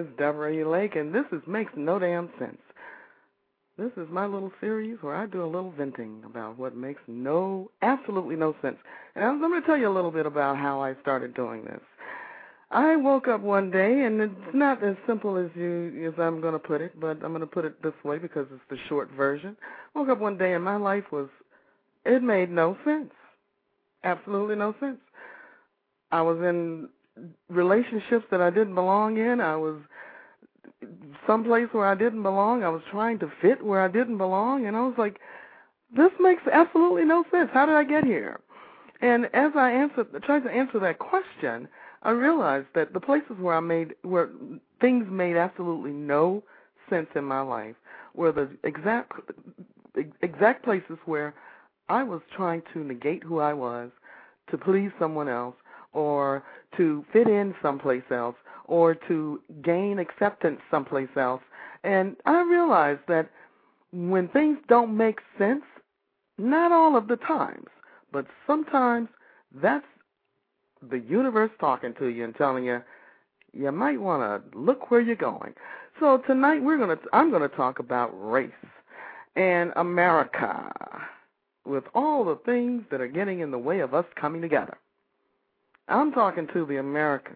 is Deborah E. Lake, and this Makes No Damn Sense. This is my little series where I do a little venting about what makes absolutely no sense. And I'm going to tell you a little bit about how I started doing this. I woke up one day, and it's not as simple as I'm going to put it, but I'm going to put it this way because it's the short version. I woke up one day, and my life it made no sense. Absolutely no sense. I was in relationships that I didn't belong in. I was someplace where I didn't belong. I was trying to fit where I didn't belong, and I was like, this makes absolutely no sense. How did I get here? And as I tried to answer that question, I realized that the places where things made absolutely no sense in my life were the exact places where I was trying to negate who I was, to please someone else, or to fit in someplace else, or to gain acceptance someplace else. And I realized that when things don't make sense, not all of the times, but sometimes that's the universe talking to you and telling you, you might want to look where you're going. So tonight I'm going to talk about race and America, with all the things that are getting in the way of us coming together. I'm talking to the Americans.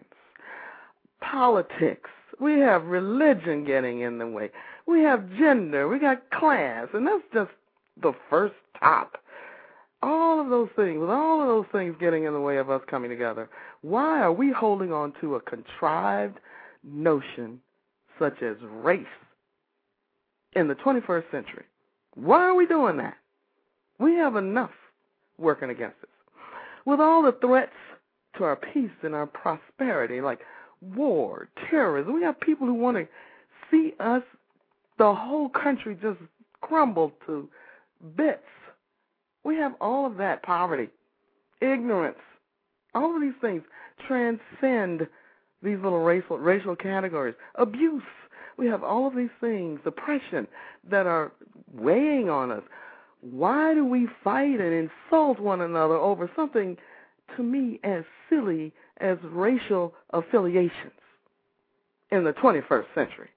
Politics. We have religion getting in the way. We have gender. We got class. And that's just the first top. All of those things, with all of those things getting in the way of us coming together, why are we holding on to a contrived notion such as race in the 21st century? Why are we doing that? We have enough working against us. With all the threats to our peace and our prosperity, like war, terrorism, we have people who want to see us, the whole country, just crumble to bits. We have all of that, poverty, ignorance, all of these things transcend these little racial categories. Abuse. We have all of these things, oppression, that are weighing on us. Why do we fight and insult one another over something, to me, as silly as racial affiliations in the 21st century?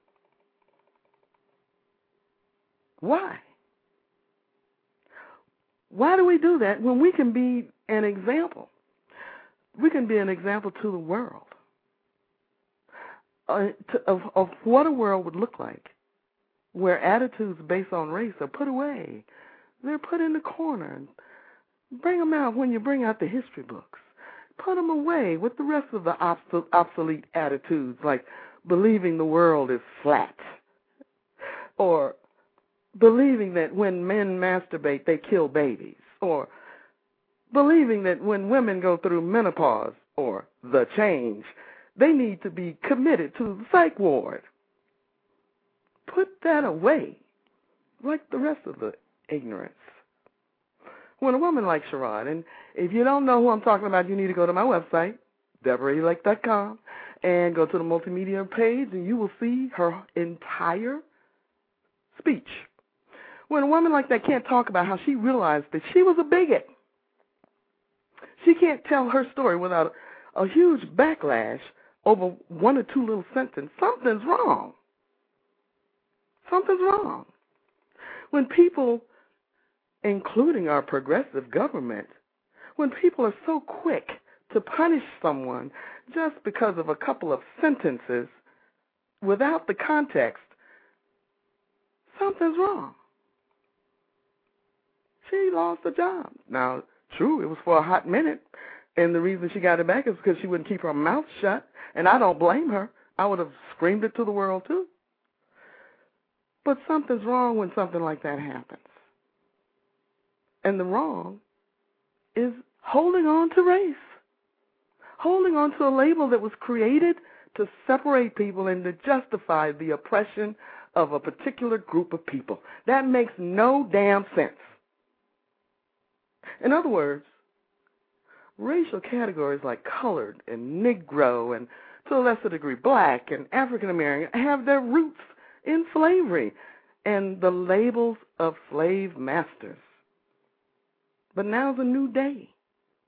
Why? Why do we do that when we can be an example? We can be an example to the world of what a world would look like, where attitudes based on race are put away. They're put in the corner. Bring them out when you bring out the history books. Put them away with the rest of the obsolete attitudes, like believing the world is flat, or believing that when men masturbate, they kill babies, or believing that when women go through menopause or the change, they need to be committed to the psych ward. Put that away, like the rest of the ignorance. When a woman like Sherrod, and if you don't know who I'm talking about, you need to go to my website, DeborahElake.com, and go to the multimedia page, and you will see her entire speech. When a woman like that can't talk about how she realized that she was a bigot, she can't tell her story without a huge backlash over one or two little sentences. Something's wrong. Something's wrong. When people, including our progressive government, when people are so quick to punish someone just because of a couple of sentences without the context, something's wrong. She lost a job. Now, true, it was for a hot minute, and the reason she got it back is because she wouldn't keep her mouth shut, and I don't blame her. I would have screamed it to the world, too. But something's wrong when something like that happens. And the wrong is holding on to race, holding on to a label that was created to separate people and to justify the oppression of a particular group of people. That makes no damn sense. In other words, racial categories like colored and Negro and, to a lesser degree, black and African American have their roots in slavery and the labels of slave masters. But now's a new day,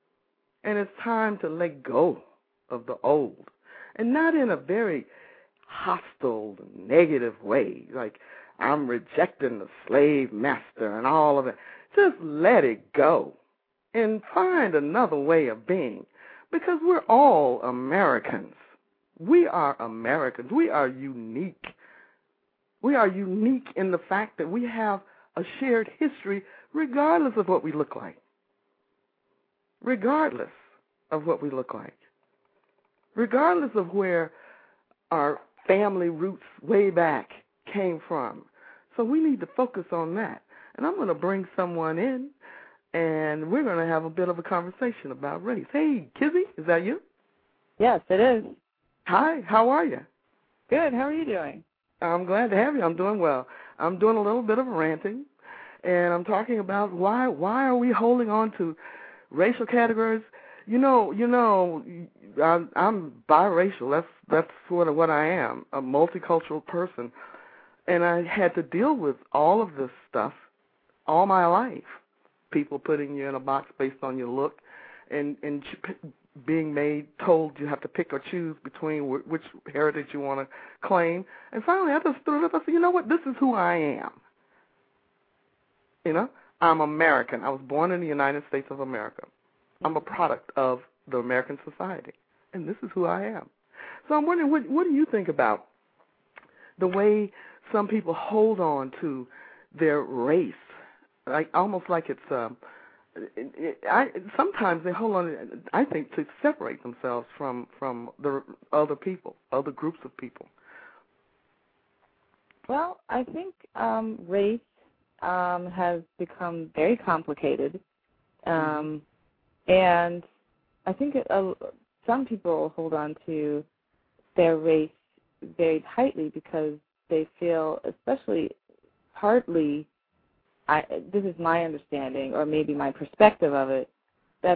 and it's time to let go of the old, and not in a very hostile, negative way, like I'm rejecting the slave master and all of it. Just let it go and find another way of being, because we're all Americans. We are Americans. We are unique. We are unique in the fact that we have a shared history regardless of what we look like. Regardless of what we look like. Regardless of where our family roots way back came from. So we need to focus on that. And I'm going to bring someone in, and we're going to have a bit of a conversation about race. Hey, Kizzy, is that you? Yes, it is. Hi, how are you? Good. How are you doing? I'm glad to have you. I'm doing well. I'm doing a little bit of ranting, and I'm talking about why are we holding on to racial categories. You know, I'm biracial. That's sort of what I am, a multicultural person. And I had to deal with all of this stuff all my life. People putting you in a box based on your look, and being told you have to pick or choose between which heritage you want to claim. And finally, I just stood up. I said, you know what? This is who I am. You know, I'm American. I was born in the United States of America. I'm a product of the American society, and this is who I am. So I'm wondering, what do you think about the way some people hold on to their race, like almost like it's sometimes they hold on, I think, to separate themselves from the other people, other groups of people. Well, I think race has become very complicated, and I think some people hold on to their race very tightly because they feel, especially partly, this is my understanding or maybe my perspective of it, that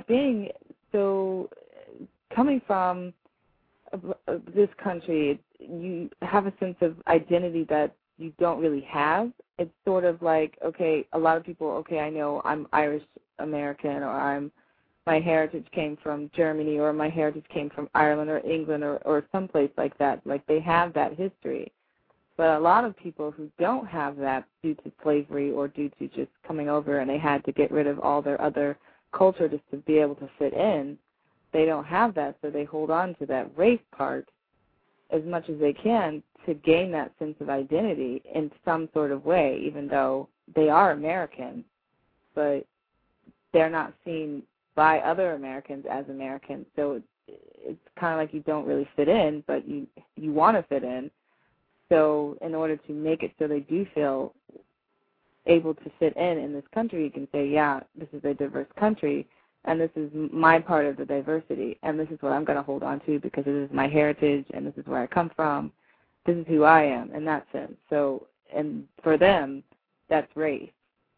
coming from this country, you have a sense of identity that you don't really have. It's sort of like, okay, a lot of people, okay, I know I'm Irish American, or my heritage came from Germany, or my heritage came from Ireland or England or someplace like that. Like, they have that history. But a lot of people who don't have that due to slavery or due to just coming over and they had to get rid of all their other culture just to be able to fit in, they don't have that, so they hold on to that race part as much as they can to gain that sense of identity in some sort of way, even though they are American, but they're not seen by other Americans as Americans. So it's kind of like you don't really fit in, but you want to fit in. So in order to make it so they do feel able to fit in this country, you can say, yeah, this is a diverse country, and this is my part of the diversity, and this is what I'm going to hold on to because it is my heritage, and this is where I come from. This is who I am in that sense. So, and for them, that's race.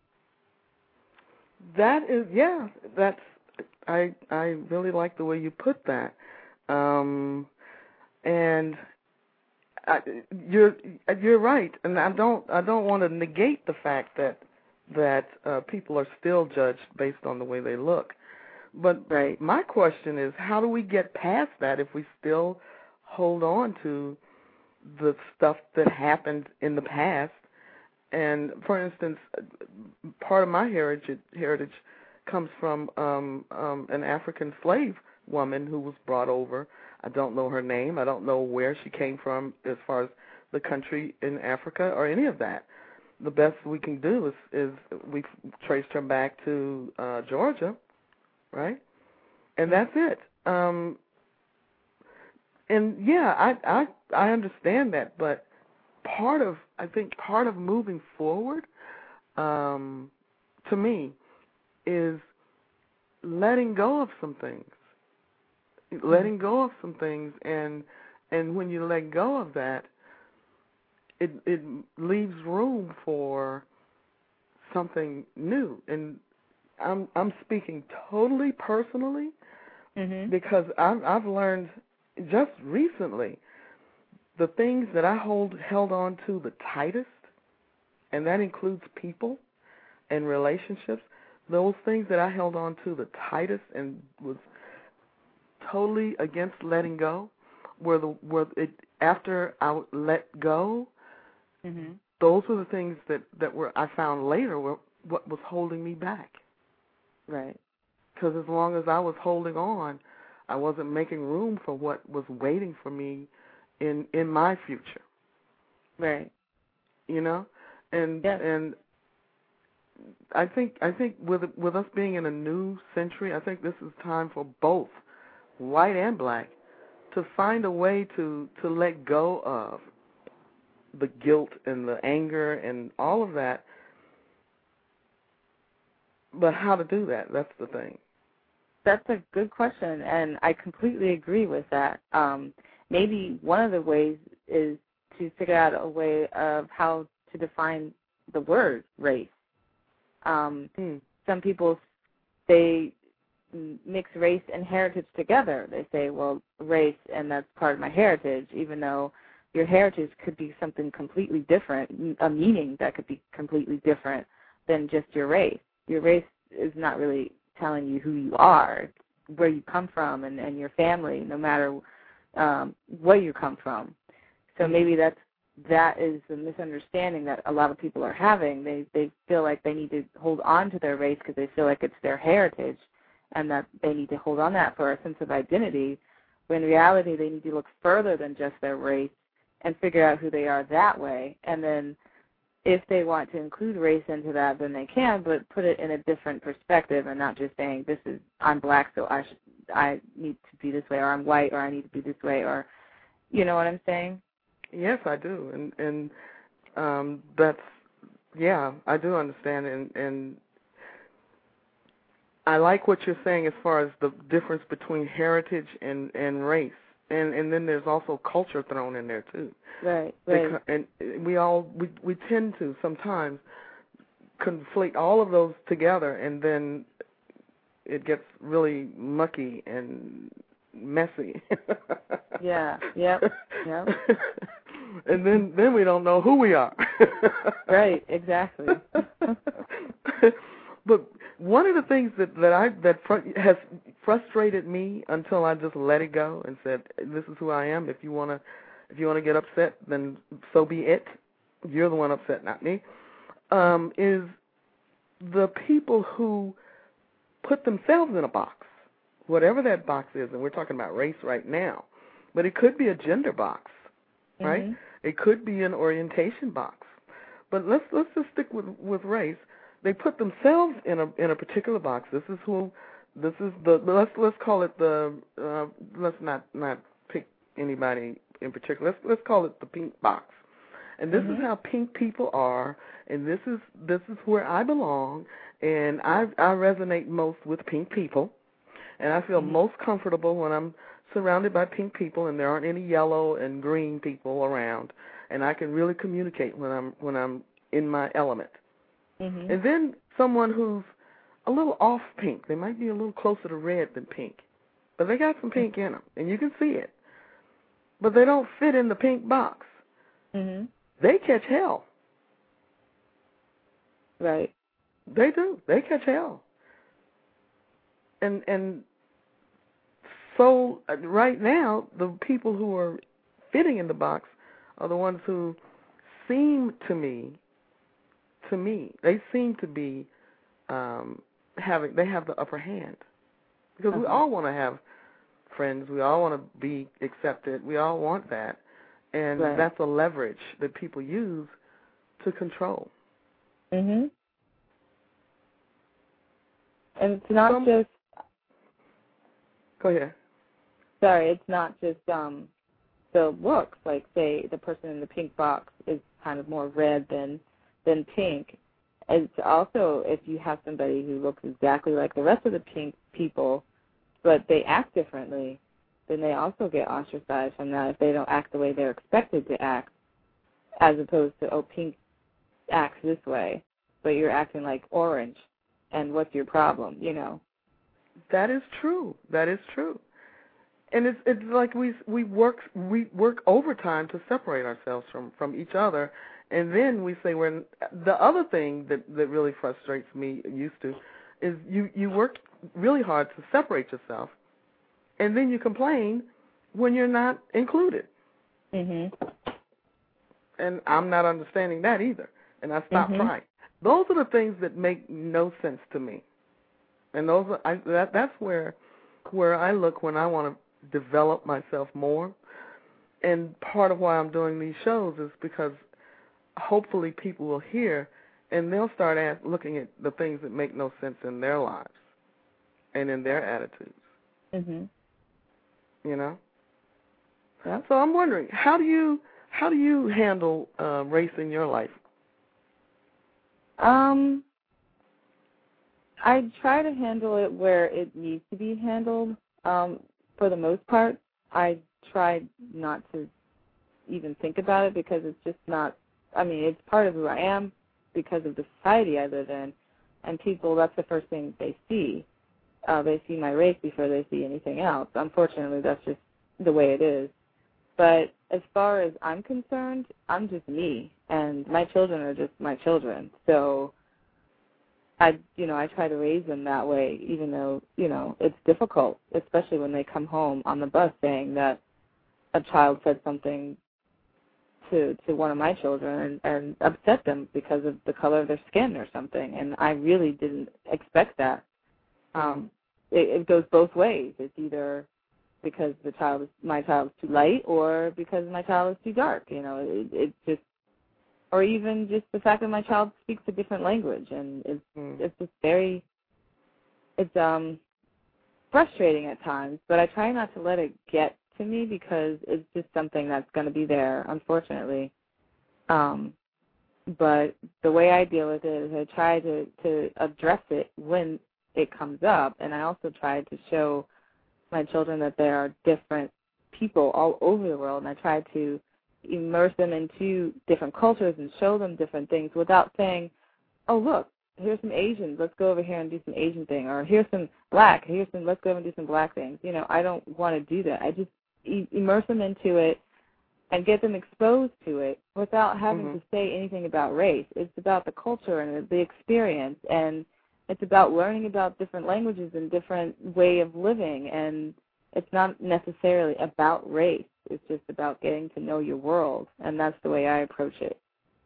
That is, yeah, that's, I really like the way you put that. And you're right, and I don't want to negate the fact that people are still judged based on the way they look. But right. My question is, how do we get past that if we still hold on to the stuff that happened in the past? And for instance, part of my heritage comes from an African slave woman who was brought over. I don't know her name. I don't know where she came from as far as the country in Africa or any of that. The best we can do is we've traced her back to Georgia, right? And that's it. And yeah, I understand that, but part of moving forward, to me, is letting go of some things. Letting go of some things, and when you let go of that, it leaves room for something new. And I'm speaking totally personally, because I've learned just recently the things that I held on to the tightest, and that includes people and relationships. Those things that I held on to the tightest and was totally against letting go after I let go, Mhm. those were the things that were I found later were what was holding me back. Right. Because as long as I was holding on, I wasn't making room for what was waiting for me in my future. Right. You know, and Yes. and I think with us being in a new century, I think this is time for both white and black to find a way to let go of the guilt and the anger and all of that. But how to do that? That's the thing. That's a good question, and I completely agree with that. Maybe one of the ways is to figure out a way of how to define the word race. Some people, they mix race and heritage together. They say, well, race, and that's part of my heritage, even though your heritage could be something completely different, a meaning that could be completely different than just your race. Your race is not really telling you who you are, where you come from, and your family, no matter where you come from. So maybe that is the misunderstanding that a lot of people are having. They feel like they need to hold on to their race because they feel like it's their heritage, and that they need to hold on to that for a sense of identity, when in reality they need to look further than just their race and figure out who they are that way. And then if they want to include race into that, then they can, but put it in a different perspective and not just saying, I'm black, so I need to be this way, or I'm white, or I need to be this way, or, you know what I'm saying? Yes, I do, and that's, yeah, I do understand, and I like what you're saying as far as the difference between heritage and race, and then there's also culture thrown in there too. Right. And we tend to sometimes conflate all of those together, and then it gets really mucky and messy. Yeah. Yep. And then we don't know who we are. Right. Exactly. But one of the things that has frustrated me until I just let it go and said, "This is who I am. If you wanna get upset, then so be it. You're the one upset, not me." Is the people who put themselves in a box, whatever that box is, and we're talking about race right now, but it could be a gender box, right? Mm-hmm. It could be an orientation box. But let's just stick with race. They put themselves in a particular box. Let's call it the let's not pick anybody in particular. Let's call it the pink box. And this is how pink people are, and this is where I belong, and I resonate most with pink people, and I feel most comfortable when I'm surrounded by pink people and there aren't any yellow and green people around, and I can really communicate when I'm in my element. Mm-hmm. And then someone who's a little off pink, they might be a little closer to red than pink, but they got some pink in them, and you can see it, but they don't fit in the pink box. Mm-hmm. They catch hell. Right. They do. They catch hell. And so right now, the people who are fitting in the box are the ones who seem to me, they seem to be they have the upper hand. Because we all want to have friends. We all want to be accepted. We all want that. And that's a leverage that people use to control. Mm-hmm. And it's not just... Go ahead. Sorry, it's not just the looks. Like, say, the person in the pink box is kind of more red than pink. It's also if you have somebody who looks exactly like the rest of the pink people, but they act differently, then they also get ostracized from that if they don't act the way they're expected to act, as opposed to, pink acts this way, but you're acting like orange, and what's your problem, you know? That is true. And it's like we work overtime to separate ourselves from each other, and then we say the other thing that really frustrates me is you work really hard to separate yourself, and then you complain when you're not included. Mhm. And I'm not understanding that either. And I stopped trying. Those are the things that make no sense to me. And those are, that's where I look when I want to develop myself more. And part of why I'm doing these shows is because hopefully people will hear and they'll start looking at the things that make no sense in their lives and in their attitudes. Mhm. You know? Yeah. So I'm wondering, how do you handle race in your life? I try to handle it where it needs to be handled. For the most part, I try not to even think about it because it's just not, I mean, it's part of who I am because of the society I live in, and people, that's the first thing they see. They see my race before they see anything else. Unfortunately, that's just the way it is. But as far as I'm concerned, I'm just me, and my children are just my children. So I try to raise them that way, even though, it's difficult, especially when they come home on the bus saying that a child said something to one of my children and upset them because of the color of their skin or something, and I really didn't expect that. It goes both ways. It's either because my child is too light or because my child is too dark. It just, or even just the fact that my child speaks a different language, and it's just very, it's frustrating at times, but I try not to let it get to me because it's just something that's going to be there, unfortunately. But the way I deal with it is I try to address it when it comes up, and I also try to show my children that there are different people all over the world, and I try to immerse them into different cultures and show them different things without saying, oh, look, here's some Asians, let's go over here and do some Asian thing, or here's some black, let's go over and do some black things. I don't want to do that. I just immerse them into it and get them exposed to it without having to say anything about race. It's about the culture and the experience, and it's about learning about different languages and different way of living, and it's not necessarily about race. It's just about getting to know your world, and that's the way I approach it.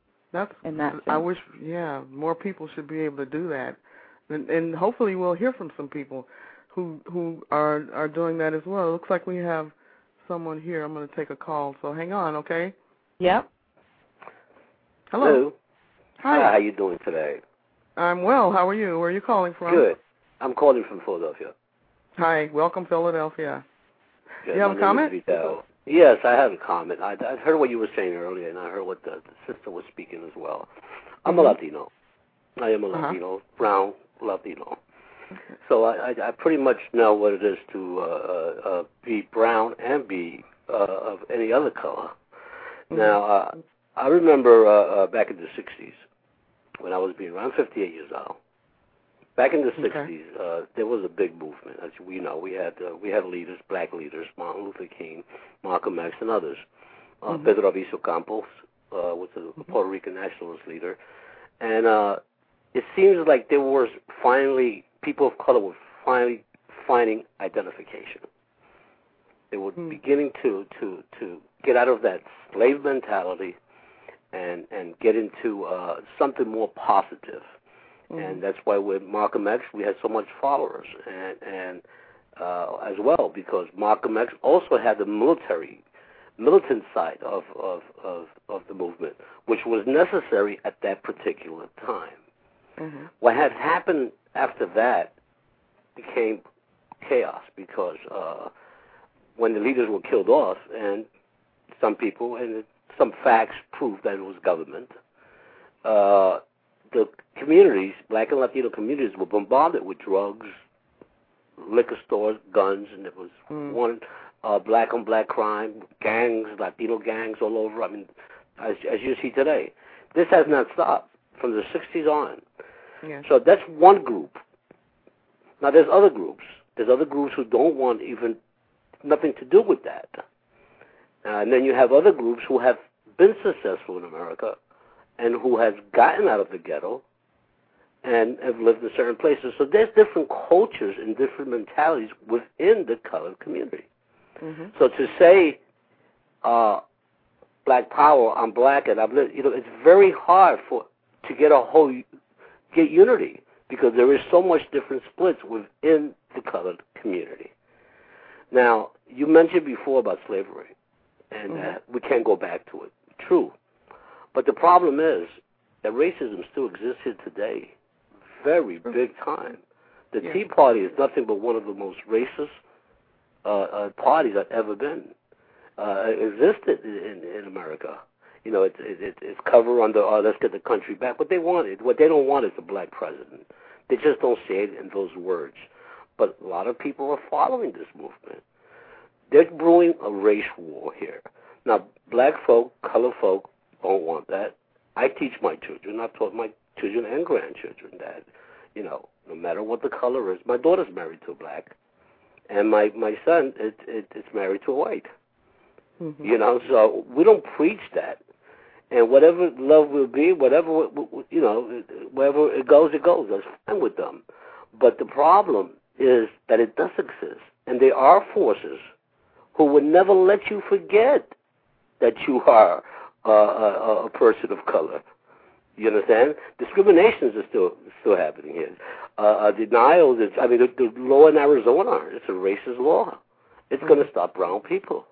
I wish, more people should be able to do that, and hopefully we'll hear from some people who are doing that as well. It looks like we have someone here. I'm going to take a call, so hang on, okay? Yep. Hello. Hi. How are you doing today? I'm well. How are you? Where are you calling from? Good. I'm calling from Philadelphia. Hi. Welcome, Philadelphia. Yeah, you have a comment? Yes, I have a comment. I heard what you were saying earlier, and I heard what the sister was speaking as well. I'm a Latino. I am a Latino, brown Latino. Okay. So I pretty much know what it is to be brown and be of any other color. Now, I remember back in the 60s when I was being around 58 years old. Back in the 60s, there was a big movement. As we know, we had leaders, black leaders, Martin Luther King, Malcolm X, and others. Pedro Albizu Campos was a Puerto Rican nationalist leader. And it seems like there was finally, people of color were finally finding identification. They were beginning to get out of that slave mentality and get into something more positive. And that's why with Malcolm X we had so much followers, and as well because Malcolm X also had the militant side of the movement, which was necessary at that particular time. What had happened after that became chaos because when the leaders were killed off, and some people and some facts proved that it was government. The communities, black and Latino communities, were bombarded with drugs, liquor stores, guns, and it was one black-on-black crime, gangs, Latino gangs all over. I mean, as you see today. This has not stopped from the 60s on. Yeah. So that's one group. Now there's other groups. There's other groups who don't want even nothing to do with that. And then you have other groups who have been successful in America and who have gotten out of the ghetto and have lived in certain places. So there's different cultures and different mentalities within the colored community. Mm-hmm. So to say Black Power, I'm black, and it's very hard to get unity, because there is so much different splits within the colored community. Now, you mentioned before about slavery, and we can't go back to it. True. But the problem is that racism still exists here today, very big time. The Tea Party is nothing but one of the most racist parties I've ever been existed in America. It's covered under, let's get the country back. What they don't want is a black president. They just don't say it in those words. But a lot of people are following this movement. They're brewing a race war here. Now, black folk, colored folk don't want that. I teach my children, I've taught my children and grandchildren that, no matter what the color is, my daughter's married to a black, and my son it's married to a white. Mm-hmm. So we don't preach that. And whatever love will be, wherever it goes, That's fine with them. But the problem is that it does exist. And there are forces who would never let you forget that you are a person of color. You understand? Discriminations are still happening here. Denials, the law in Arizona, it's a racist law. It's going to stop brown people.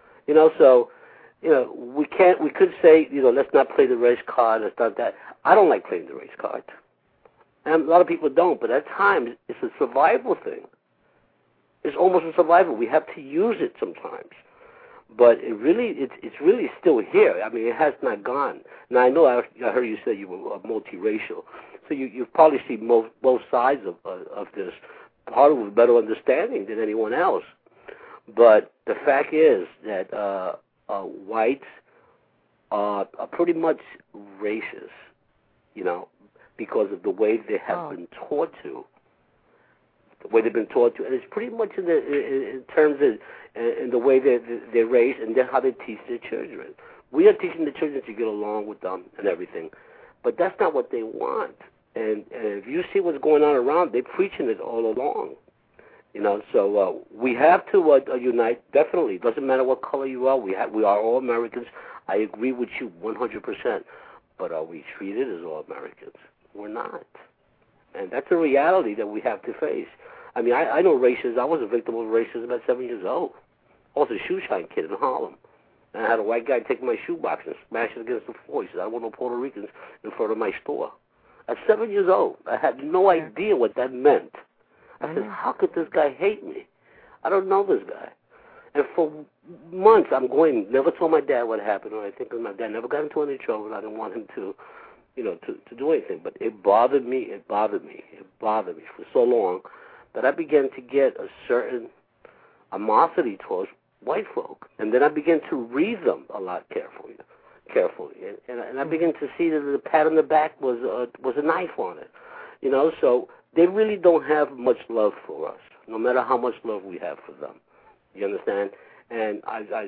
We could say, let's not play the race card, let's not that. I don't like playing the race card. And a lot of people don't, but at times it's a survival thing. It's almost a survival. We have to use it sometimes. But it's really still here. It has not gone. Now, I know I heard you say you were multiracial. So you've probably seen both sides of this, part of it with better understanding than anyone else. But the fact is that whites are pretty much racist, because of the way they have been taught to. The way they've been taught to, and it's pretty much in terms of in the way they're raised, and then how they teach their children. We are teaching the children to get along with them and everything, but that's not what they want. And if you see what's going on around, they're preaching it all along. So we have to unite. Definitely, doesn't matter what color you are. We are all Americans. I agree with you 100%. But are we treated as all Americans? We're not, and that's a reality that we have to face. I know racism. I was a victim of racism at 7 years old. I was a shoe shine kid in Harlem. And I had a white guy take my shoebox and smash it against the floor. He said, "I want no Puerto Ricans in front of my store." At 7 years old, I had no idea what that meant. I said, how could this guy hate me? I don't know this guy. And for months, never told my dad what happened or anything, because my dad never got into any trouble, and I didn't want him to do anything. But it bothered me. It bothered me for so long that I began to get a certain animosity towards white folk. And then I began to read them a lot carefully. And I began to see that the pat on the back was a knife on it. So they really don't have much love for us, no matter how much love we have for them. You understand? And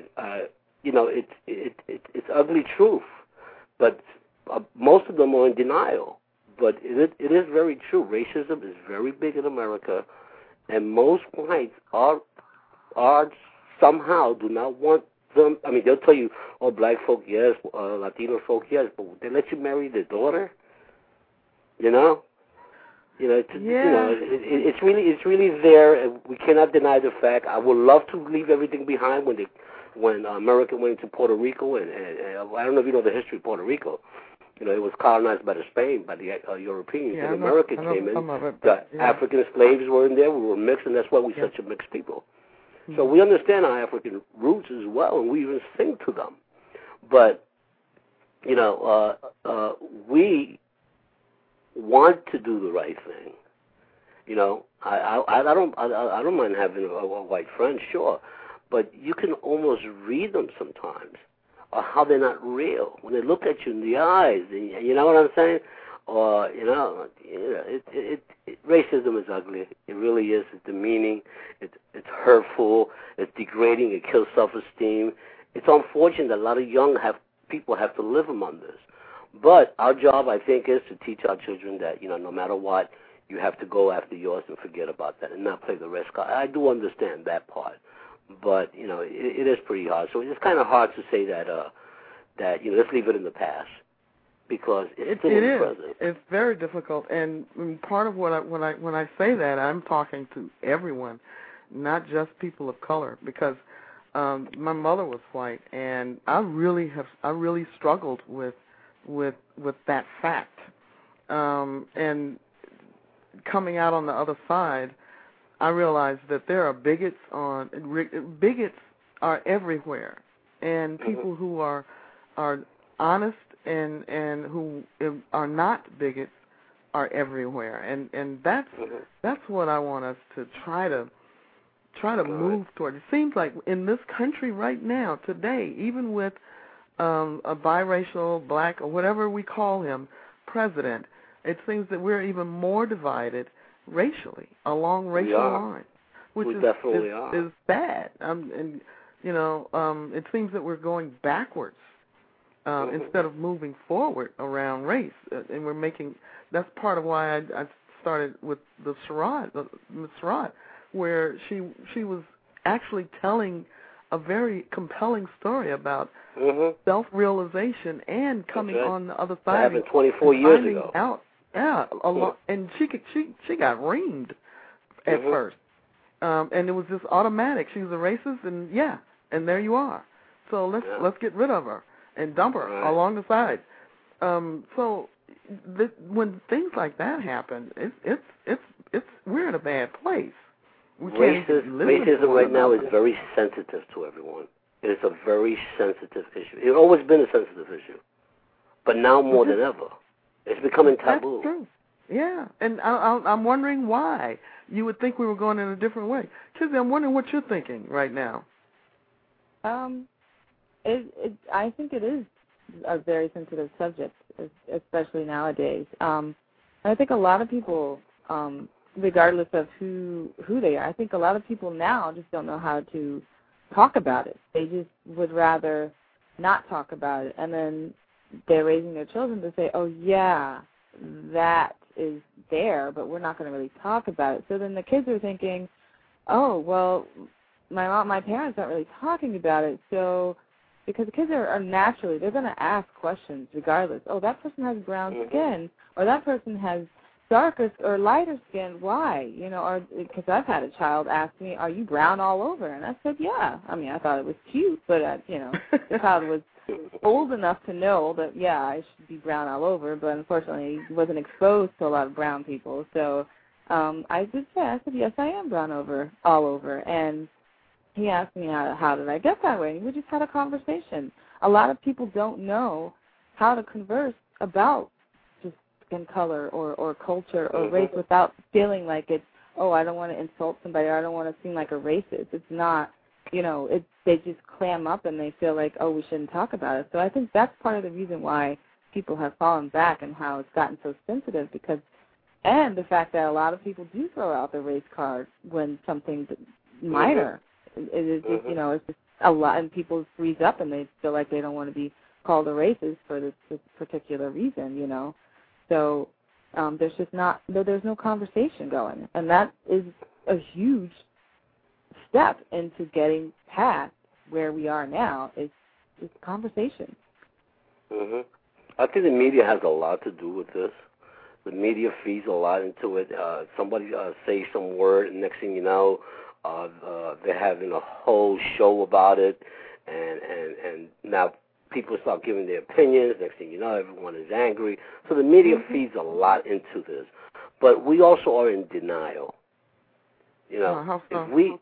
it's ugly truth, but most of them are in denial. But it is very true. Racism is very big in America, and most whites are somehow do not want them. They'll tell you, black folk, yes, Latino folk, yes, but they let you marry their daughter. It's really there, and we cannot deny the fact. I would love to leave everything behind when America went into Puerto Rico, and I don't know if you know the history of Puerto Rico. It was colonized by the Europeans, and America came in. African slaves were in there. We were mixed, and that's why we're such a mixed people. Mm-hmm. So we understand our African roots as well, and we even sing to them. But we want to do the right thing. I don't mind having a white friend, sure, but you can almost read them sometimes, or how they're not real when they look at you in the eyes. And you know what I'm saying? Or racism is ugly. It really is. It's demeaning. It's hurtful. It's degrading. It kills self-esteem. It's unfortunate that a lot of young people have to live among this. But our job, I think, is to teach our children that, no matter what, you have to go after yours and forget about that and not play the risk card. I do understand that part. But it is pretty hard. So it's kind of hard to say that let's leave it in the past, because it's still in the present. It's very difficult, and part of when I say that, I'm talking to everyone, not just people of color, because my mother was white, and I really struggled with that fact, and coming out on the other side, I realized that there are bigots are everywhere, and people who are honest and who are not bigots are everywhere, and that's what I want us to try to move toward. It seems like in this country right now, today, even with a biracial, black, or whatever we call him, president, it seems that we're even more divided racially, along racial lines, which is bad. And it seems that we're going backwards instead of moving forward around race, and we're making. That's part of why I started with the Ms. Surratt, where she was actually telling a very compelling story about self-realization and coming on the other side. That happened 24 years ago. Out. Yeah, a lot, and she got reamed at first, and it was just automatic. She was a racist, and there you are. So let's get rid of her and dump her along the side. So when things like that happen, it's we're in a bad place. Racism right now is very sensitive to everyone. It is a very sensitive issue. It's always been a sensitive issue, but now more than ever. It's becoming taboo. That's true. Yeah, and I'm wondering why. You would think we were going in a different way. Kizzy, I'm wondering what you're thinking right now. I think it is a very sensitive subject, especially nowadays. I think a lot of people, regardless of who they are, I think a lot of people now just don't know how to talk about it. They just would rather not talk about it, and then they're raising their children to say, oh, yeah, that is there, but we're not going to really talk about it. So then the kids are thinking, oh, well, my parents aren't really talking about it, so because the kids are naturally, they're going to ask questions regardless. Oh, that person has brown skin, or that person has darker or lighter skin. Why? Or because I've had a child ask me, are you brown all over? And I said, yeah. I mean, I thought it was cute, but, the child was old enough to know that, yeah, I should be brown all over, but unfortunately wasn't exposed to a lot of brown people. So I said, yes, I am brown all over. And he asked me, how did I get that way? And we just had a conversation. A lot of people don't know how to converse about just skin color or culture or race without feeling like it's, oh, I don't want to insult somebody, or I don't want to seem like a racist. It's not, they just clam up and they feel like, oh, we shouldn't talk about it. So I think that's part of the reason why people have fallen back and how it's gotten so sensitive, and the fact that a lot of people do throw out the race card when something's minor. It is just, it's just a lot, and people freeze up and they feel like they don't want to be called a racist for this particular reason, So there's just there's no conversation going, and that is a huge step into getting past where we are now. Is just conversation. I think the media has a lot to do with this. The media feeds a lot into it. Somebody says some word, and next thing you know, they're having a whole show about it, and now people start giving their opinions. Next thing you know, everyone is angry. So the media feeds a lot into this. But we also are in denial. How so? If we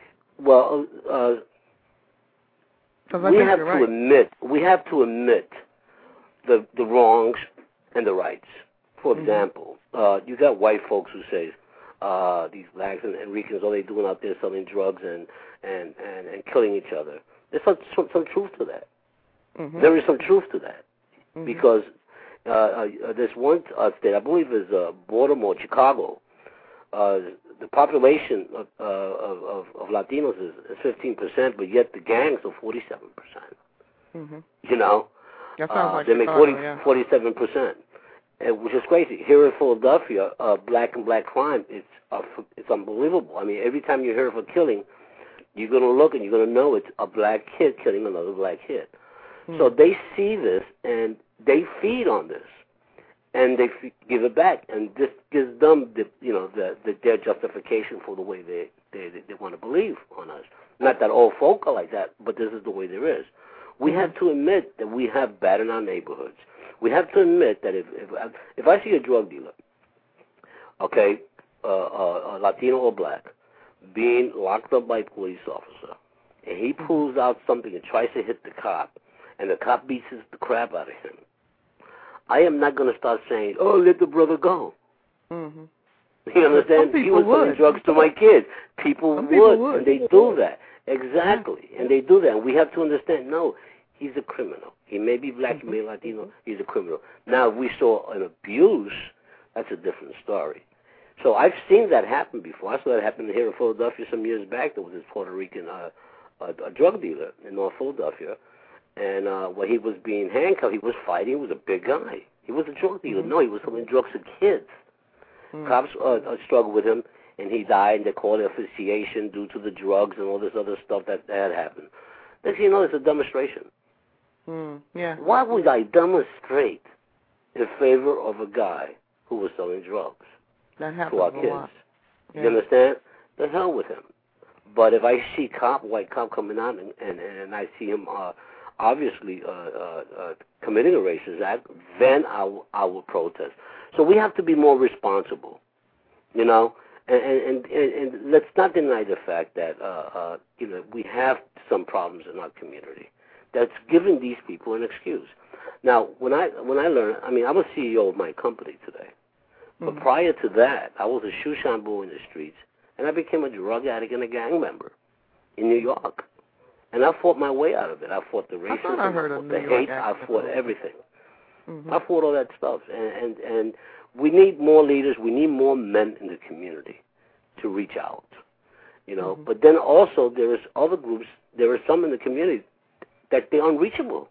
have to admit the wrongs and the rights. For example, you got white folks who say these blacks and Ricans, all they doing out there selling drugs and killing each other. There's some truth to that. There is some truth to that because there's one state, I believe is Baltimore, Chicago. The population of Latinos is 15%, but yet the gangs are 47%. They make 47%, which is crazy. Here in Philadelphia, black and black crime, it's unbelievable. I mean, every time you hear of a killing, you're going to look and you're going to know it's a black kid killing another black kid. So they see this and they feed on this, and they give it back, and this gives them their justification for the way they want to believe on us. Not that all folk are like that, but this is the way there is. We have to admit that we have bad in our neighborhoods. We have to admit that if I see a drug dealer, okay, a Latino or black, being locked up by a police officer, and he pulls out something and tries to hit the cop, and the cop beats the crap out of him, I am not going to start saying, "Oh, let the brother go." Mm-hmm. You understand? He was selling drugs to my kids. People would, and they do that. Exactly, and they do that. And we have to understand, no, he's a criminal. He may be black, he may be Latino, he's a criminal. Now, if we saw an abuse, that's a different story. So I've seen that happen before. I saw that happen here in Philadelphia some years back. There was this Puerto Rican a drug dealer in North Philadelphia, and when he was being handcuffed, he was fighting. He was a big guy. He was a drug dealer. No, he was selling drugs to kids. Cops struggled with him, and he died, and they called it asphyxiation due to the drugs and all this other stuff that had happened. Next thing you know, it's a demonstration. Yeah. Why would I demonstrate in favor of a guy who was selling drugs to our kids? Yeah. You understand? The hell with him. But if I see white cop coming out and I see him obviously committing a racist act, then I will protest. So we have to be more responsible, you know, and let's not deny the fact that we have some problems in our community that's giving these people an excuse. Now, when I learned, I mean, I'm a CEO of my company today, but prior to that, I was a shoe shine boy in the streets, and I became a drug addict and a gang member in New York, and I fought my way out of it. I fought the racism, I fought the hate, I fought everything. I fought all that stuff, and we need more leaders. We need more men in the community to reach out, you know. But then also there is other groups. There are some in the community that they're unreachable.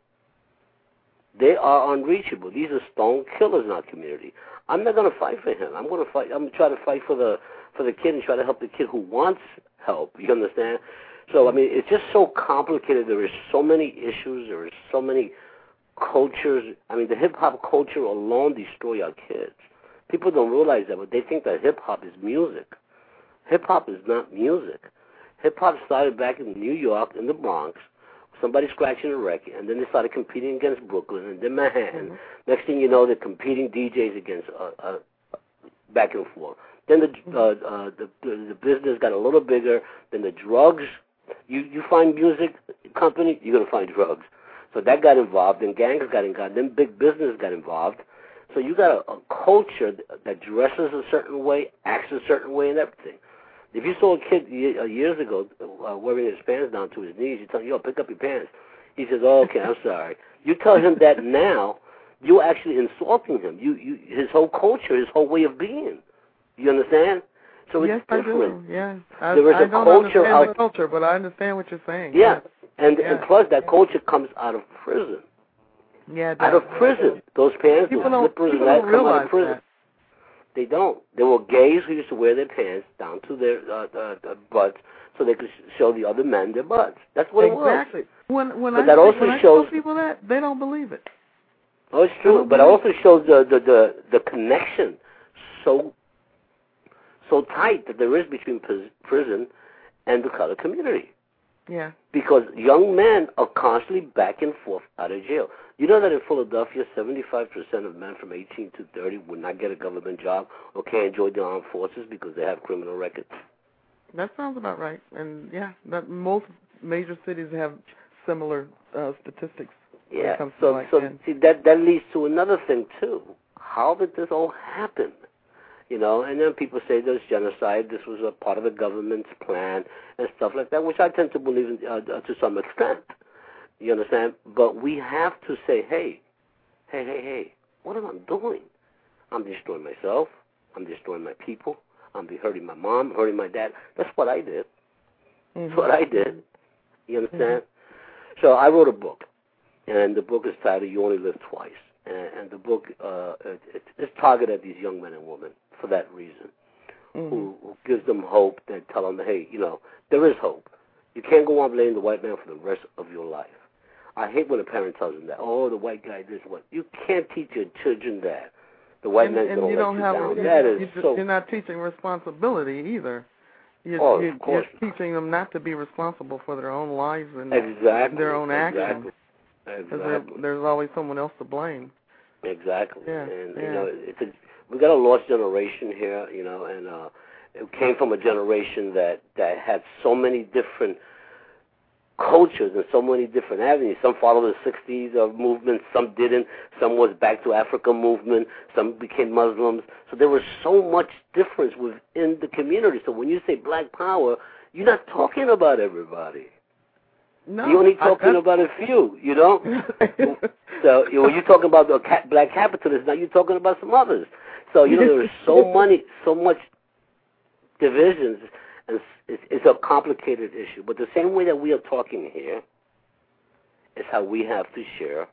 They are unreachable. These are stone killers in our community. I'm not going to fight for him. I'm going to fight. I'm going to try to fight for the kid and try to help the kid who wants help. You understand? So I mean, it's just so complicated. There is so many issues. There is so many cultures. I mean, the hip-hop culture alone destroy our kids. People don't realize that, but they think that hip-hop is music. Hip-hop is not music. Hip-hop started back in New York, in the Bronx, somebody scratching a record, and then they started competing against Brooklyn and then Manhattan. Next thing you know, they're competing DJs against back and forth. Then the business got a little bigger. Then the drugs. You find music company, you're going to find drugs. So that got involved, and gangs got involved, then big business got involved. So you got a culture that dresses a certain way, acts a certain way, and everything. If you saw a kid years ago wearing his pants down to his knees, you tell him, "Yo, pick up your pants." He says, "Oh, okay, I'm sorry." You tell him that now, you're actually insulting him. His whole culture, his whole way of being. You understand? So it's different. Yes, I do. Yes. I don't understand the culture, but I understand what you're saying. Yeah. And plus, that culture comes out of prison. Yeah, out of prison. Those pants, those slippers, and that come out of prison. That. They don't. There were gays who used to wear their pants down to their butts so they could show the other men their butts. That's what it was. Exactly. When I tell people that, they don't believe it. Oh, it's true. But it also shows the connection so tight that there is between prison and the colored community. Yeah. Because young men are constantly back and forth out of jail. You know that in Philadelphia, 75% of men from 18 to 30 will not get a government job or can't join the armed forces because they have criminal records? That sounds about right. And, yeah, that most major cities have similar statistics. Yeah, so see, that leads to another thing, too. How did this all happen? You know, and then people say there's genocide, this was a part of the government's plan and stuff like that, which I tend to believe in to some extent. You understand? But we have to say, hey, what am I doing? I'm destroying myself. I'm destroying my people. I'm hurting my mom, hurting my dad. That's what I did. That's what I did. You understand? So I wrote a book, and the book is titled You Only Live Twice. And the book it's targeted at these young men and women for that reason, who gives them hope, that tell them, hey, you know, there is hope. You can't go on blaming the white man for the rest of your life. I hate when a parent tells them that. Oh, the white guy this what. You can't teach your children that. The white man's going to let you down. You're not teaching responsibility either. Of course. You're teaching them not to be responsible for their own lives and their own actions. Exactly. There's always someone else to blame. Exactly. Yeah. And you know, we got a lost generation here. You know, and it came from a generation that had so many different cultures and so many different avenues. Some followed the 60s movement, some didn't. Some was back to Africa movement. Some became Muslims. So there was so much difference within the community. So when you say Black Power, you're not talking about everybody. No, you're only talking about a few. You know. So when you're talking about the Black capitalists, now you're talking about some others. So you know there's so much divisions. And it's a complicated issue. But the same way that we are talking here is how we have to share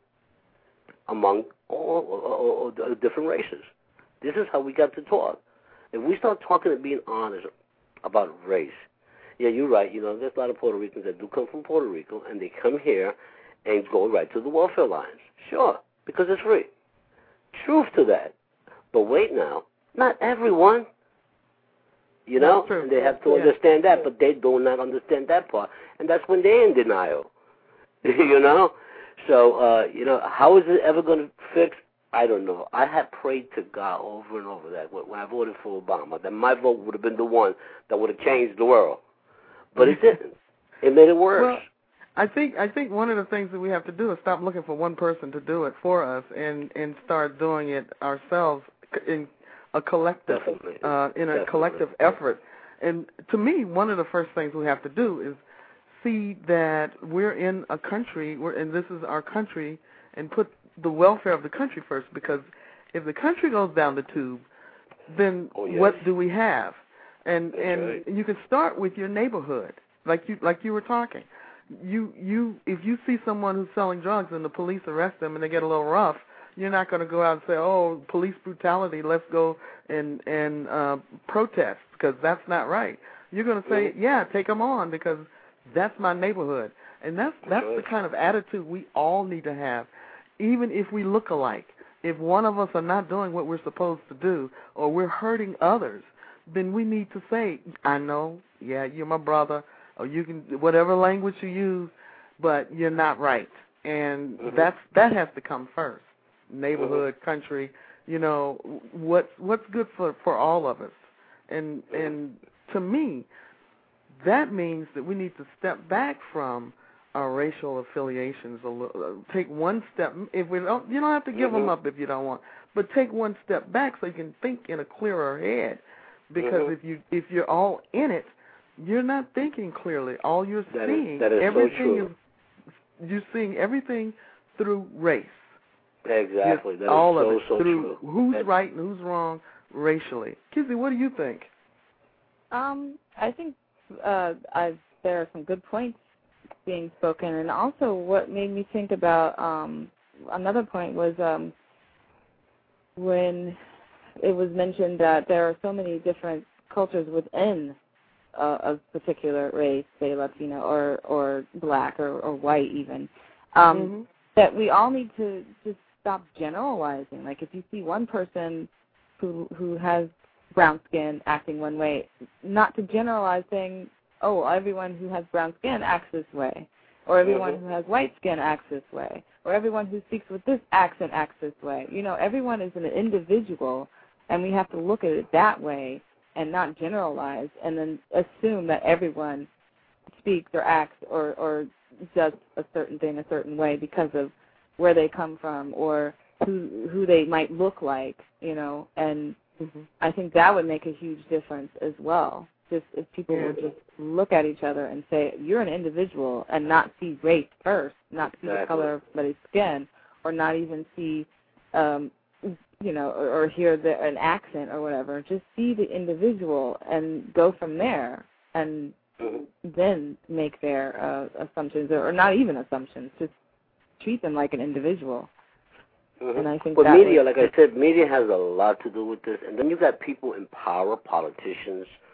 among all the different races. This is how we got to talk. If we start talking and being honest about race, yeah, you're right. You know, there's a lot of Puerto Ricans that do come from Puerto Rico, and they come here and go right to the welfare lines. Sure, because it's free. Truth to that. But wait now, not everyone. You know, and they have to understand that, but they do not understand that part, and that's when they're in denial. You know, so you know, how is it ever going to fix? I don't know. I have prayed to God over and over that when I voted for Obama, that my vote would have been the one that would have changed the world, but it didn't. It made it worse. Well, I think one of the things that we have to do is stop looking for one person to do it for us and start doing it ourselves in a collective, collective effort. And to me, one of the first things we have to do is see that we're in a country, and this is our country, and put the welfare of the country first. Because if the country goes down the tube, then what do we have? And you can start with your neighborhood, like you were talking. If you see someone who's selling drugs and the police arrest them and they get a little rough, you're not going to go out and say, "Oh, police brutality, let's go and protest," because that's not right. You're going to say, "Yeah, take them on because that's my neighborhood," and that's the kind of attitude we all need to have, even if we look alike. If one of us are not doing what we're supposed to do, or we're hurting others, then we need to say, "I know, yeah, you're my brother," or you can whatever language you use, but you're not right, and that has to come first. Neighborhood, country, you know, what's good for all of us, and to me, that means that we need to step back from our racial affiliations. Take one step. If we don't, you don't have to give them up if you don't want, but take one step back so you can think in a clearer head. Because if you're all in it, you're not thinking clearly. All you're seeing, you're seeing everything through race. Exactly. That all is of it so through true. Who's right and who's wrong racially. Kizzy, what do you think? I think there are some good points being spoken, and also what made me think about another point was when it was mentioned that there are so many different cultures within a particular race, say Latino or Black or white even, that we all need to just stop generalizing. Like if you see one person who has brown skin acting one way, not to generalize saying, "Oh, everyone who has brown skin acts this way," or everyone who has white skin acts this way, or everyone who speaks with this accent acts this way. You know, everyone is an individual, and we have to look at it that way and not generalize and then assume that everyone speaks or acts or does a certain thing a certain way because of where they come from or who they might look like, you know, and I think that would make a huge difference as well. Just if people would just look at each other and say, "You're an individual," and not see race first, not see the color of somebody's skin, or not even see, you know, or hear an accent or whatever. Just see the individual and go from there, and then make their assumptions, or not even assumptions. Just treat them like an individual. And I think media, like I said, media has a lot to do with this. And then you got people in power, politicians,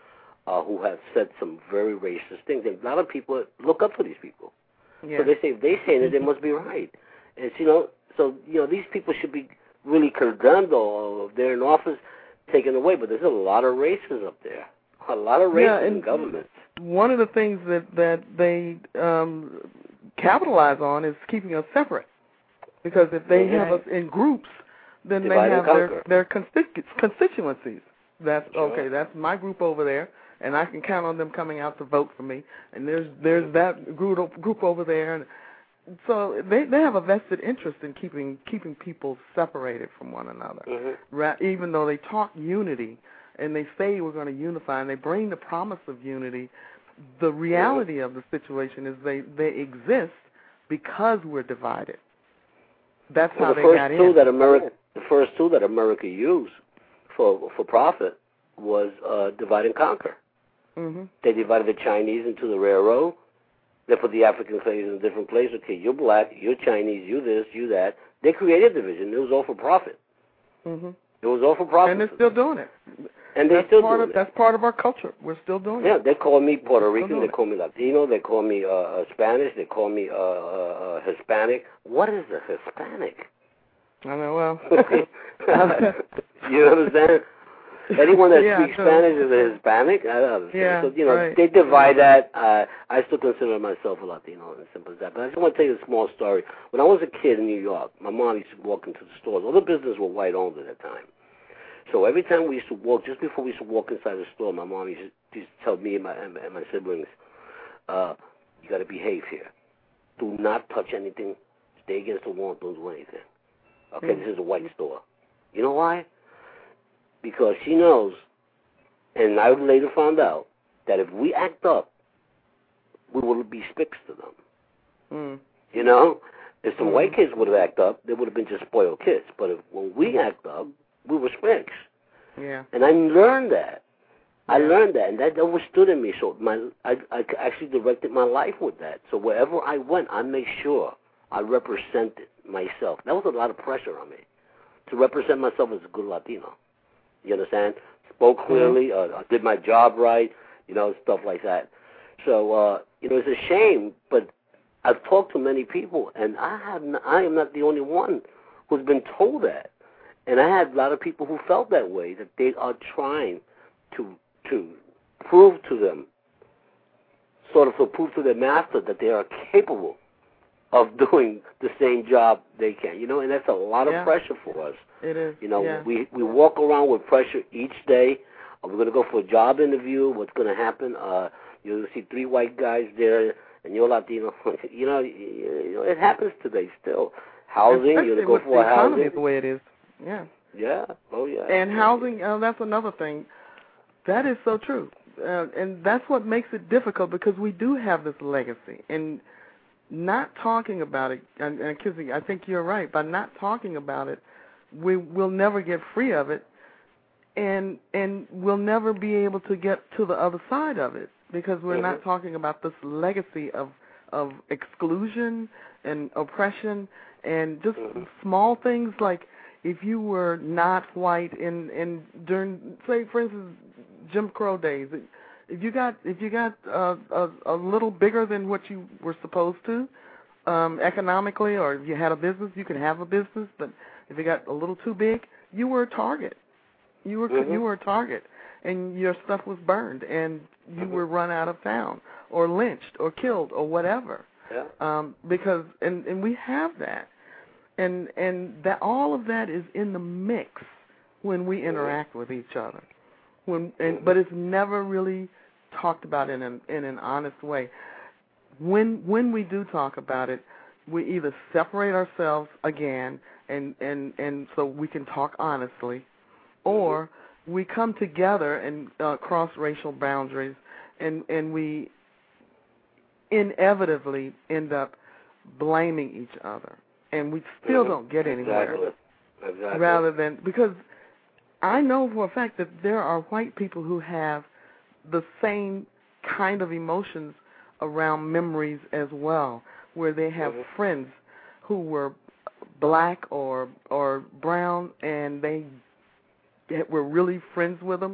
who have said some very racist things. And a lot of people look up to these people. Yeah. So they say, if they say that, they must be right. It's, so, these people should be really condemned, or if they're in office, taken away. But there's a lot of racists up there. A lot of racists in government. One of the things that they capitalize on is keeping us separate. Because if they have us in groups, then they have their constituencies. That's okay. That's my group over there, and I can count on them coming out to vote for me. And there's that group over there, and so they have a vested interest in keeping people separated from one another. Even though they talk unity and they say we're going to unify and they bring the promise of unity, the reality of the situation is they exist because we're divided. That's how they got in. The first tool that America used for profit was divide and conquer. They divided the Chinese into the railroad. They put the African slaves in a different place. Okay, you're black, you're Chinese, you this, you that. They created division. It was all for profit. It was all for profit. And they're still doing it. And they're still doing it. That's part of our culture. We're still doing it. Yeah, they call me Puerto Rican. They call me Latino. They call me Spanish. They call me Hispanic. What is a Hispanic? I know, well. You understand? Anyone that speaks Spanish is a Hispanic. I don't understand. So, right. They divide that. I still consider myself a Latino, as simple as that. But I just want to tell you a small story. When I was a kid in New York, my mom used to walk into the stores. All the businesses were white-owned at that time. So every time we used to walk, just before we used to walk inside the store, my mom used to tell me and my siblings, you got to behave here. Do not touch anything. Stay against the wall. Don't do anything. Okay, this is a white store. You know why? Because she knows, and I later found out, that if we act up, we will be spicks to them. If some white kids would have acted up, they would have been just spoiled kids. But when we act up, we were spicks. Yeah. And I learned that. I learned that, and that overstood in me. So I actually directed my life with that. So wherever I went, I made sure I represented myself. That was a lot of pressure on me, to represent myself as a good Latino. You understand? Spoke clearly, did my job right, stuff like that. So, it's a shame, but I've talked to many people, and I am not the only one who's been told that. And I had a lot of people who felt that way, that they are trying to prove to them, sort of to prove to their master that they are capable of doing the same job they can, and that's a lot of pressure for us. It is. We walk around with pressure each day. We're going to go for a job interview. What's going to happen? You'll see 3 white guys there, and you're Latino. It happens today still. Housing, you're going to go for housing. Economy the way it is. Yeah. Yeah. Oh, yeah. And housing, that's another thing. That is so true. And that's what makes it difficult, because we do have this legacy. And not talking about it, and Kizzy, I think you're right, by not talking about it, we'll never get free of it, and we'll never be able to get to the other side of it, because we're not talking about this legacy of exclusion and oppression, and just small things like, if you were not white in during, say, for instance, Jim Crow days, if you got a little bigger than what you were supposed to, economically, or if you had a business, you can have a business, but if it got a little too big, you were a target. You were a target, and your stuff was burned, and you were run out of town, or lynched, or killed, or whatever. Yeah. Because we have that, and that all of that is in the mix when we interact with each other. But it's never really talked about in an honest way. When we do talk about it, we either separate ourselves again, and so we can talk honestly, or we come together and cross racial boundaries, and we inevitably end up blaming each other, and we still don't get anywhere. Exactly. Rather than, because I know for a fact that there are white people who have the same kind of emotions around memories as well, where they have friends who were black or brown, and they were really friends with them,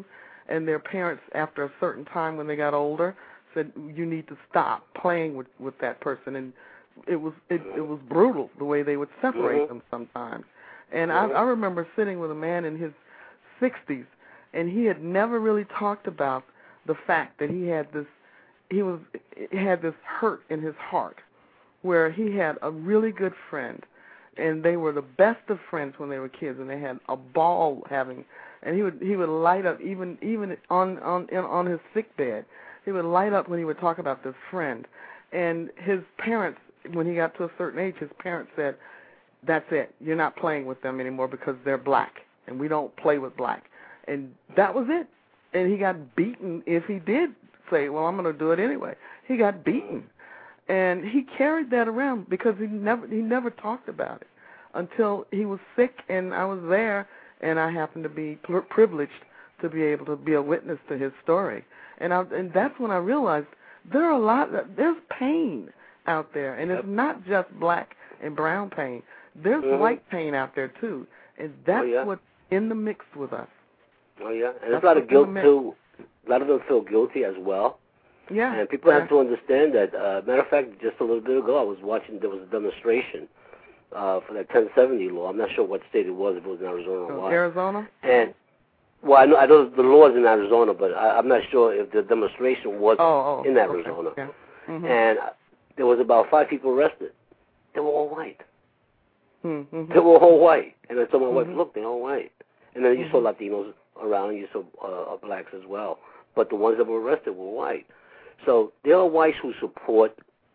and their parents, after a certain time when they got older, said you need to stop playing with that person, and it was brutal the way they would separate them sometimes. And I remember sitting with a man in his 60s, and he had never really talked about the fact that he had this hurt in his heart, where he had a really good friend, and they were the best of friends when they were kids, and they had a ball having. And he would light up even on his sick bed. He would light up when he would talk about this friend. And his parents, when he got to a certain age, his parents said, "That's it. You're not playing with them anymore because they're black, and we don't play with black." And that was it. And he got beaten if he did say, "Well, I'm going to do it anyway." He got beaten. And he carried that around because he never talked about it until he was sick, and I was there, and I happened to be privileged to be able to be a witness to his story. And that's when I realized there's pain out there, and it's not just black and brown pain. There's white pain out there too, and that's what's in the mix with us. Oh yeah, and there's a lot of guilt too. A lot of them feel guilty as well. Yeah, and people have to understand that. Matter of fact, just a little bit ago, I was watching. There was a demonstration for that 1070 law. I'm not sure what state it was. If it was in Arizona or what. Arizona. And well, I know the law is in Arizona, but I'm not sure if the demonstration was in Arizona. Okay. Yeah. And there was about 5 people arrested. They were all white. Mm-hmm. They were all white. And I told my wife, "Look, they're all white." And then you saw Latinos around, and you saw blacks as well. But the ones that were arrested were white. So there are whites who support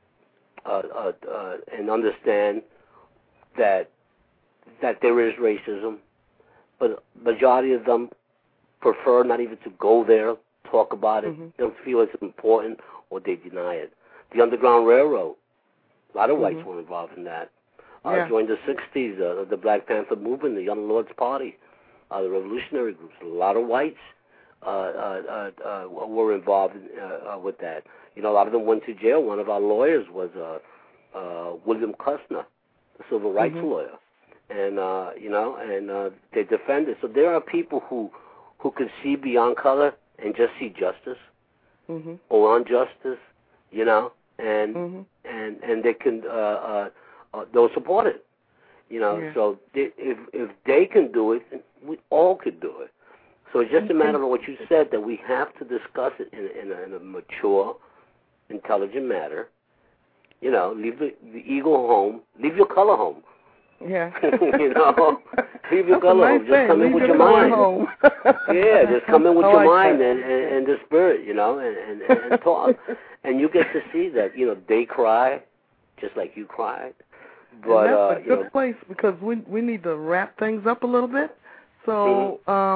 and understand that there is racism, but majority of them prefer not even to go there, talk about it. They don't feel it's important, or they deny it. The Underground Railroad, a lot of whites were involved in that. During the 60s, the Black Panther movement, the Young Lords Party, the revolutionary groups, a lot of whites were involved with that. You know, a lot of them went to jail. One of our lawyers was William Kustner, the civil rights lawyer, and they defended. So there are people who can see beyond color and just see justice or injustice, you know, and they can they'll support it, you know. Yeah. So if they can do it, we all could do it. So it's just a matter of what you said, that we have to discuss it in a mature, intelligent manner. You know, leave the ego home, leave your color home. Yeah. You know, leave your color home. Just come in with your mind. Yeah, just come in with your mind and the spirit, you know, and talk. And you get to see that, you know, they cry just like you cried. But and that's a good place, because we need to wrap things up a little bit. So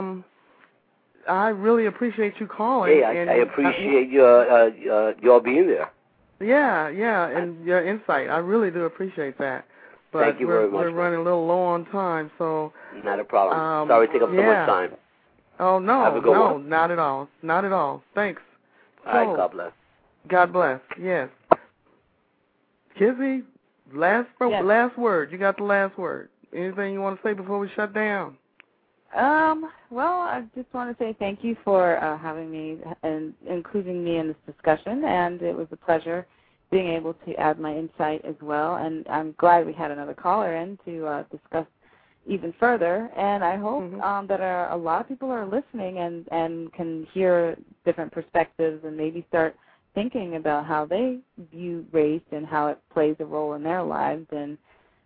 I really appreciate you calling. Hey, I appreciate your being there. Yeah, and your insight. I really do appreciate that. But thank you very much. We're running a little low on time, so not a problem. Sorry to take up so much time. Oh no, Have a good one. Not at all. Not at all. Thanks. All right, God bless. God bless. Yes. Kizzy, last word. You got the last word. Anything you want to say before we shut down? Well, I just want to say thank you for having me and including me in this discussion, and it was a pleasure being able to add my insight as well. And I'm glad we had another caller in to discuss even further. And I hope that a lot of people are listening and can hear different perspectives and maybe start thinking about how they view race and how it plays a role in their lives. And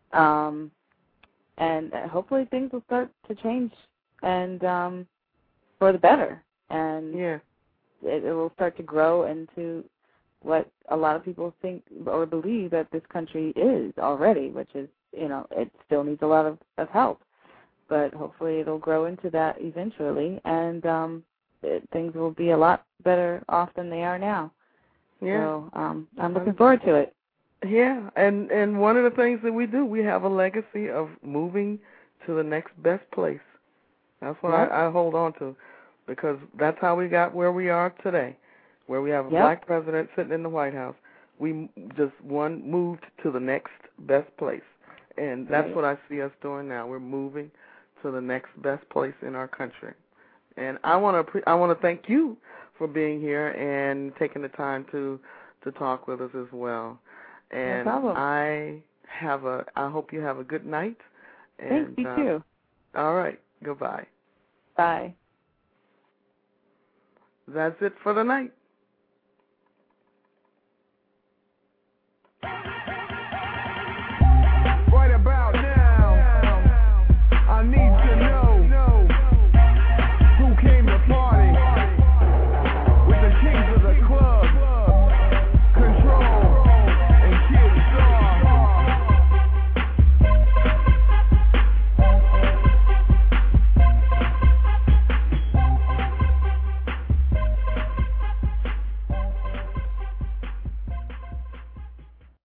hopefully things will start to change and for the better, and it will start to grow into what a lot of people think or believe that this country is already, which is, you know, it still needs a lot of help, but hopefully it'll grow into that eventually, and things will be a lot better off than they are now. So I'm looking forward to it. Yeah, and one of the things that we do, we have a legacy of moving to the next best place. That's what I hold on to, because that's how we got where we are today, where we have a black president sitting in the White House. We just moved to the next best place, and that's what I see us doing now. We're moving to the next best place in our country, And I want to thank you for being here and taking the time to talk with us as well. And no problem. I hope you have a good night. And, thanks, you too. All right. Goodbye. Bye. That's it for the night.